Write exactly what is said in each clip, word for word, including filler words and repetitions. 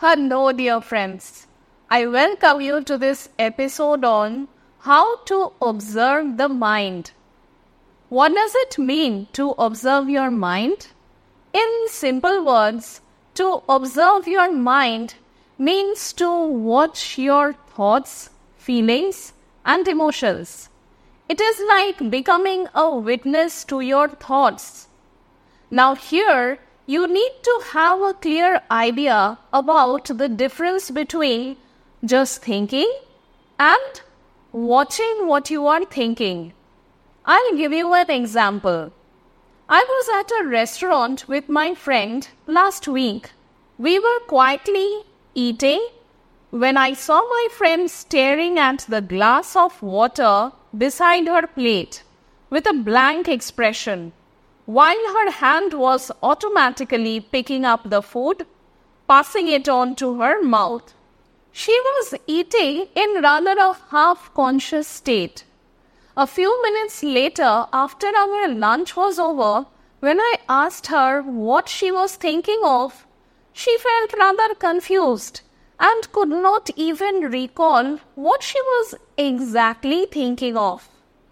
Hello, dear friends. I welcome you to this episode on how to observe the mind. What does it mean to observe your mind? In simple words, to observe your mind means to watch your thoughts, feelings, and emotions. It is like becoming a witness to your thoughts. Now here, you need to have a clear idea about the difference between just thinking and watching what you are thinking. I'll give you an example. I was at a restaurant with my friend last week. We were quietly eating when I saw my friend staring at the glass of water beside her plate with a blank expression, while her hand was automatically picking up the food, passing it on to her mouth. She was eating in rather a half-conscious state. A few minutes later, after our lunch was over, when I asked her what she was thinking of, she felt rather confused and could not even recall what she was exactly thinking of.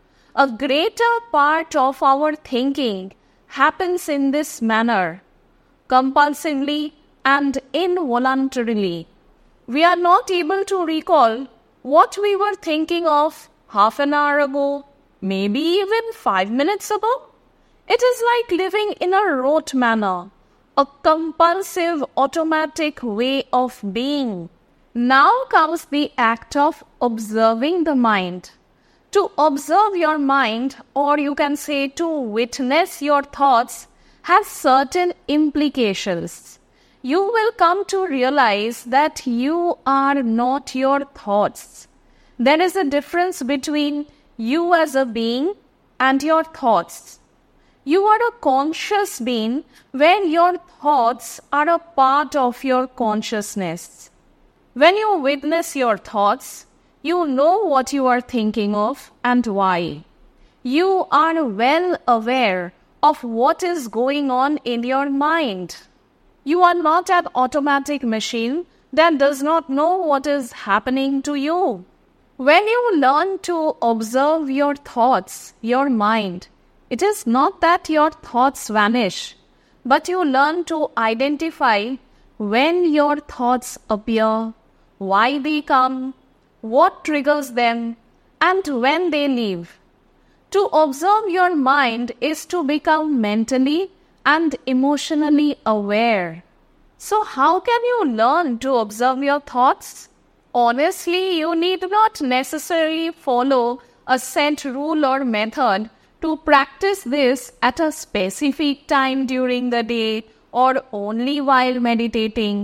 A greater part of our thinking happens in this manner, compulsively and involuntarily. We are not able to recall what we were thinking of half an hour ago, maybe even five minutes ago. It is like living in a rote manner, a compulsive automatic way of being. Now comes the act of observing the mind. To observe your mind, or you can say to witness your thoughts, has certain implications. You will come to realize that you are not your thoughts. There is a difference between you as a being and your thoughts. You are a conscious being when your thoughts are a part of your consciousness. When you witness your thoughts, you know what you are thinking of and why. You are well aware of what is going on in your mind. You are not an automatic machine that does not know what is happening to you. When you learn to observe your thoughts, your mind, it is not that your thoughts vanish, but you learn to identify when your thoughts appear, why they come, what triggers them, and when they leave. To observe your mind is to become mentally and emotionally aware. So how can you learn to observe your thoughts? Honestly, you need not necessarily follow a set rule or method to practice this at a specific time during the day or only while meditating.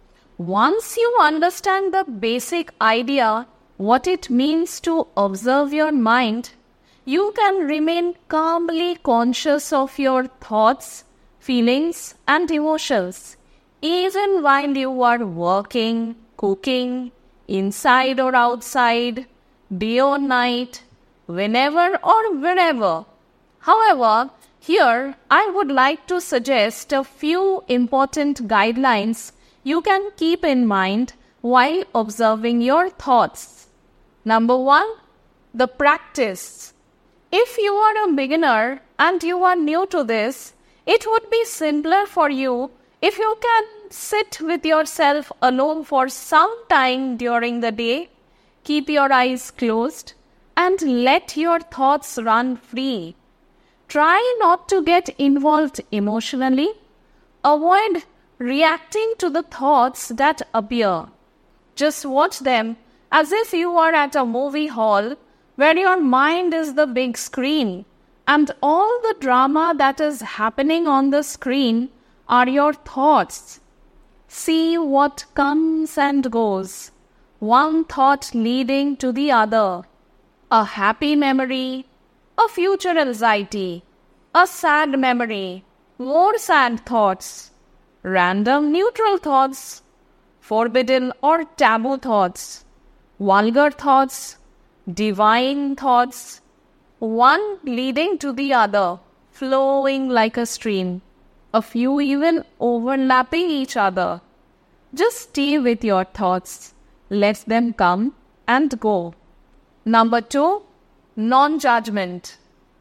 Once you understand the basic idea, what it means to observe your mind, you can remain calmly conscious of your thoughts, feelings, and emotions, even while you are working, cooking, inside or outside, day or night, whenever or wherever. However, here I would like to suggest a few important guidelines you can keep in mind while observing your thoughts. Number one, the practice. If you are a beginner and you are new to this, it would be simpler for you if you can sit with yourself alone for some time during the day, keep your eyes closed, and let your thoughts run free. Try not to get involved emotionally. Avoid reacting to the thoughts that appear. Just watch them as if you are at a movie hall where your mind is the big screen and all the drama that is happening on the screen are your thoughts. See what comes and goes, one thought leading to the other. A happy memory, a future anxiety, a sad memory, more sad thoughts, random neutral thoughts, forbidden or taboo thoughts, vulgar thoughts, divine thoughts, one leading to the other, flowing like a stream, a few even overlapping each other. Just stay with your thoughts. Let them come and go. Number two, non-judgment.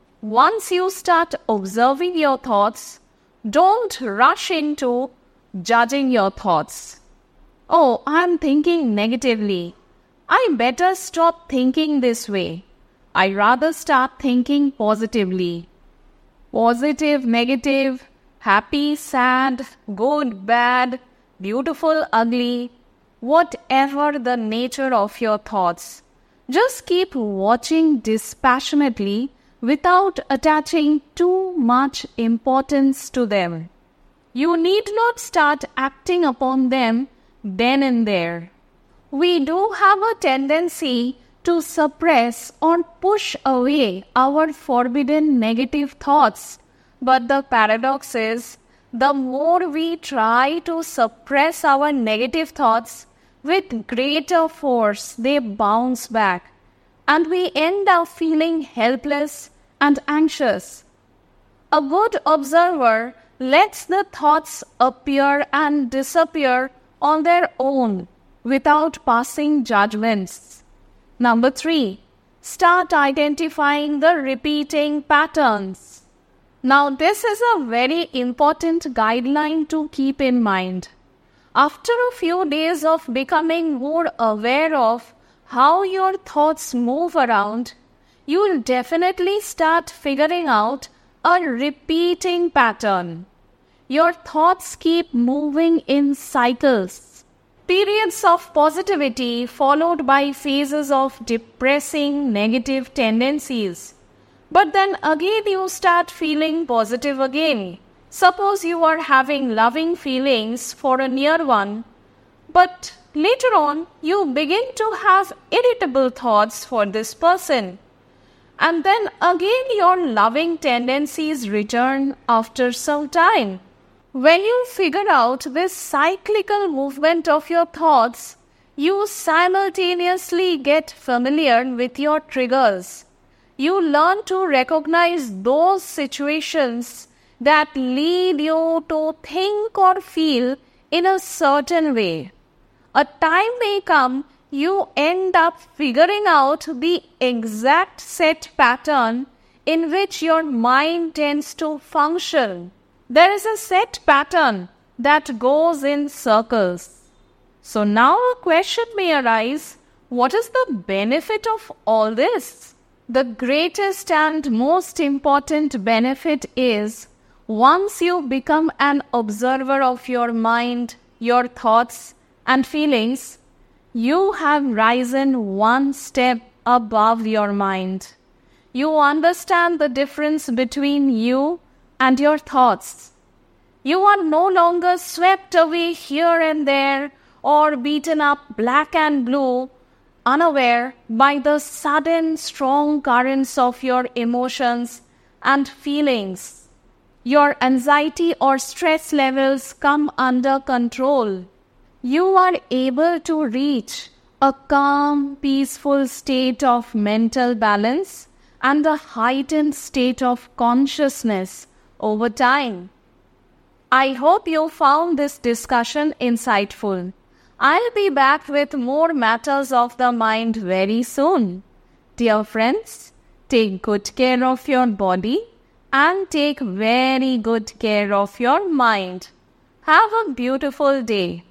Once you start observing your thoughts, don't rush into judging your thoughts. Oh, I'm thinking negatively. I better stop thinking this way. I rather start thinking positively. Positive, negative, happy, sad, good, bad, beautiful, ugly, whatever the nature of your thoughts. Just keep watching dispassionately without attaching too much importance to them. You need not start acting upon them then and there. We do have a tendency to suppress or push away our forbidden negative thoughts. But the paradox is, the more we try to suppress our negative thoughts, with greater force they bounce back, and we end up feeling helpless and anxious. A good observer lets the thoughts appear and disappear on their own without passing judgments. Number three, start identifying the repeating patterns. Now, this is a very important guideline to keep in mind. After a few days of becoming more aware of how your thoughts move around, you will definitely start figuring out a repeating pattern. Your thoughts keep moving in cycles. Periods of positivity followed by phases of depressing negative tendencies. But then again you start feeling positive again. Suppose you are having loving feelings for a near one, but later on you begin to have irritable thoughts for this person. And then again your loving tendencies return after some time. When you figure out this cyclical movement of your thoughts, you simultaneously get familiar with your triggers. You learn to recognize those situations that lead you to think or feel in a certain way. A time may come you end up figuring out the exact set pattern in which your mind tends to function. There is a set pattern that goes in circles. So now a question may arise, what is the benefit of all this? The greatest and most important benefit is, once you become an observer of your mind, your thoughts and feelings, you have risen one step above your mind. You understand the difference between you and your thoughts. You are no longer swept away here and there or beaten up black and blue, unaware by the sudden strong currents of your emotions and feelings. Your anxiety or stress levels come under control. You are able to reach a calm, peaceful state of mental balance and a heightened state of consciousness over time. I hope you found this discussion insightful. I'll be back with more matters of the mind very soon. Dear friends, take good care of your body and take very good care of your mind. Have a beautiful day.